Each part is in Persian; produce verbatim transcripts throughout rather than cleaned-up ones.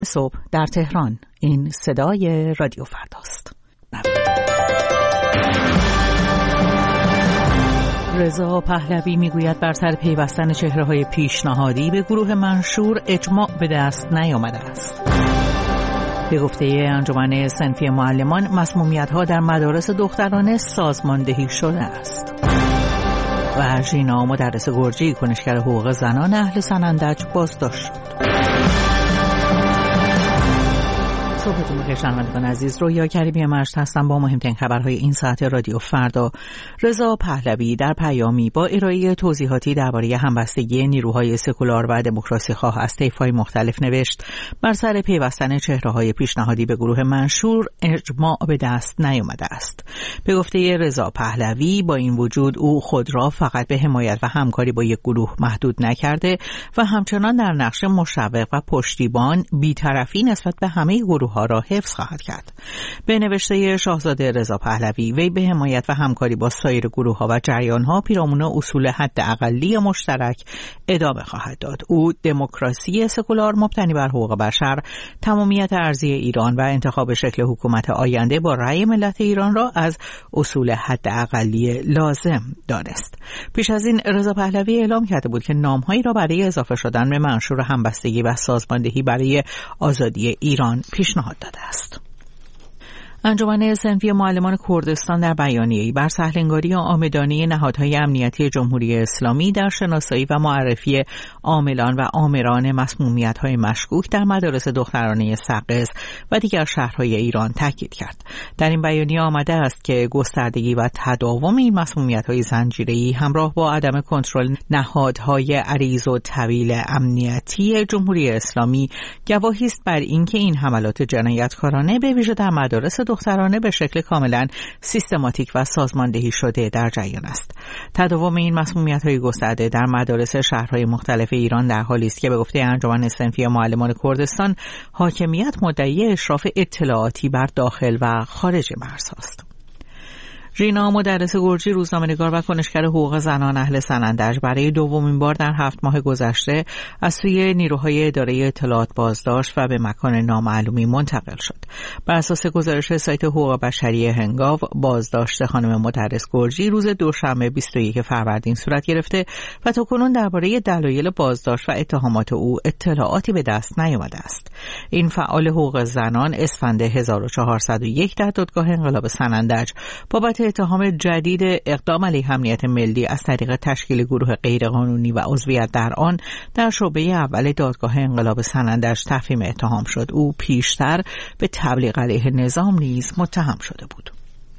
صبح در تهران. این صدای رادیو فرداست. رضا پهلوی میگوید بر سر پیوستن چهره‌های پیشنهادی به گروه منشور اجماع به دست نیامده است. به گفته انجمن صنفی معلمان، مسمومیت‌ها در مدارس دخترانه سازماندهی شده است. و ژینا مدرس گرجی، کنشگر حقوق زنان اهل سنندج، بازداشت شد. صبحتون بخیر شنوندگان عزیز. رویا کریمی مجد هستم با مهمترین خبرهای این ساعت رادیو فردا. رضا پهلوی در پیامی با ارائه توضیحاتی درباره همبستگی نیروهای سکولار و دموکراسی خواه از طیف‌های مختلف نوشت بر سر پیوستن چهره‌های پیشنهادی به گروه منشور اجماع به دست نیامده است. به گفته رضا پهلوی، با این وجود او خود را فقط به حمایت و همکاری با یک گروه محدود نکرده و همچنان در نقش مشوق و پشتیبان بی‌طرفی نسبت به همه گروه ها را حفظ خواهد کرد. به نوشته شاهزاده رضا پهلوی، وی به حمایت و همکاری با سایر گروه ها و جریان ها پیرامون اصول حداقلی مشترک ادامه خواهد داد. او دموکراسی سکولار مبتنی بر حقوق بشر، تمامیت ارضی ایران و انتخاب شکل حکومت آینده با رأی ملت ایران را از اصول حداقلی لازم دانست. پیش از این رضا پهلوی اعلام کرده بود که نامهایی را برای اضافه شدن به منشور همبستگی و سازماندهی برای آزادی ایران پیشنهاد داده است. انجمن صنفی معلمان کردستان در بیانیه‌ای بر سهل‌انگاری عامدانه نهادهای امنیتی جمهوری اسلامی در شناسایی و معرفی عاملان و آمران مسمومیت‌های مشکوک در مدارس دخترانه سقز و دیگر شهرهای ایران تاکید کرد. در این بیانیه آمده است که گستردگی و تداوم این مسمومیت‌های زنجیره‌ای همراه با عدم کنترل نهادهای عریض و طویل امنیتی جمهوری اسلامی گواهی است بر اینکه این حملات جنایتکارانه به ویژه در مدارس دخترانه به شکل کاملا سیستماتیک و سازماندهی شده در جریان است. تداوم این مسمومیت‌های گسترده در مدارس شهرهای مختلف ایران در حالی است که به گفته انجمن صنفی معلمان کردستان، حاکمیت مدعی اشراف اطلاعاتی بر داخل و خارج مرزهاست. ژینا مدرس گرجی، روزنامه‌نگار و کنشگر حقوق زنان اهل سنندج، برای دومین بار در هفت ماه گذشته از سوی نیروهای اداره اطلاعات بازداشت و به مکان نامعلومی منتقل شد. بر اساس گزارش سایت حقوق بشری هنگاو، بازداشت خانم مدرس گرجی روز دوشنبه بیست و یک فروردین صورت گرفته و تاکنون درباره دلایل بازداشت و اتهامات او اطلاعاتی به دست نیامده است. این فعال حقوق زنان اسفند هزار و چهارصد و یک در دادگاه انقلاب سنندج بابت اتهام جدید اقدام علیه امنیت ملی از طریق تشکیل گروه غیرقانونی و عضویت در آن در شعبه اول دادگاه انقلاب سنندج تفهیم اتهام شد. او پیشتر به تبلیغ علیه نظام نیز متهم شده بود.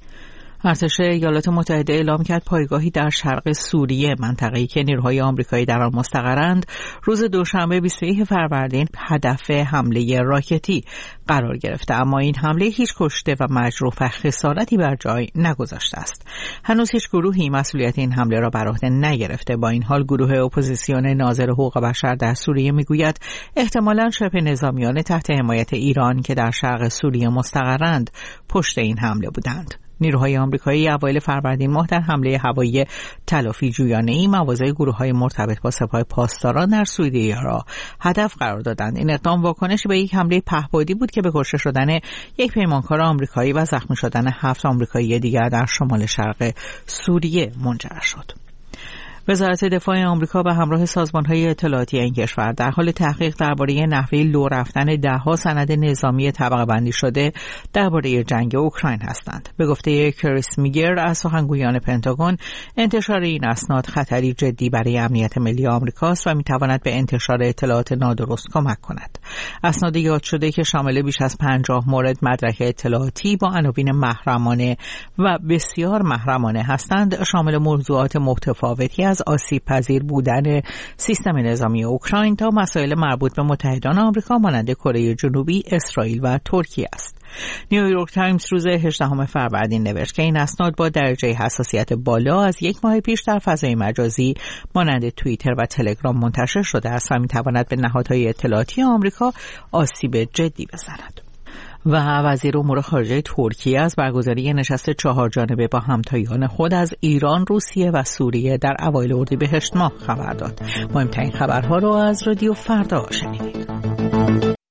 ارتش ایالات متحده اعلام کرد پایگاهی در شرق سوریه، منطقه‌ای که نیروهای آمریکایی در آن مستقرند، روز دوشنبه بیست و یک فروردین هدف حمله راکتی قرار گرفته، اما این حمله هیچ کشته و مجروح و خسارتی بر جای نگذاشته است. هنوز هیچ گروهی مسئولیت این حمله را بر عهده نگرفته. با این حال گروه اپوزیسیون ناظر حقوق بشر در سوریه میگوید احتمالاً شبه نظامیان تحت حمایت ایران که در شرق سوریه مستقرند پشت این حمله بودند. نیروهای آمریکایی اوایل فروردین ماه در حمله هوایی تلافی جویانه‌ای مواضع گروه‌های مرتبط با سپاه پاسداران در سوریه را هدف قرار دادند. این اقدام واکنشی به یک حمله پهپادی بود که به کشته شدن یک پیمانکار آمریکایی و زخمی شدن هفت آمریکایی دیگر در شمال شرق سوریه منجر شد. وزارت دفاع آمریکا به همراه سازمان‌های اطلاعاتی این کشور در حال تحقیق درباره نحوه لو رفتن ده‌ها سند نظامی طبقه بندی شده درباره جنگ اوکراین هستند. به گفته کریس میگر از سخنگویان پنتاگون، انتشار این اسناد خطری جدی برای امنیت ملی آمریکاست و می‌تواند به انتشار اطلاعات نادرست کمک کند. اسناد یاد شده که شامل بیش از پنجاه مورد مدرک اطلاعاتی با عناوین محرمانه و بسیار محرمانه هستند، شامل موضوعات متفاوتی از آسیب پذیر بودن سیستم نظامی اوکراین تا مسائل مربوط به متحدان آمریکا مانند کره جنوبی، اسرائیل و ترکیه است. نیویورک تایمز روز هجدهم فروردین نوشت که این اسناد با درجه حساسیت بالا از یک ماه پیش در فضای مجازی مانند توییتر و تلگرام منتشر شده است و می‌تواند به نهادهای اطلاعاتی آمریکا آسیب جدی بزند. و وزیر امور خارجه ترکیه از برگزاری نشست چهار جانبه با همتایان خود از ایران، روسیه و سوریه در اوایل اردیبهشت ماه خبر داد. مهمترین خبرها را از رادیو فردا شنیدید.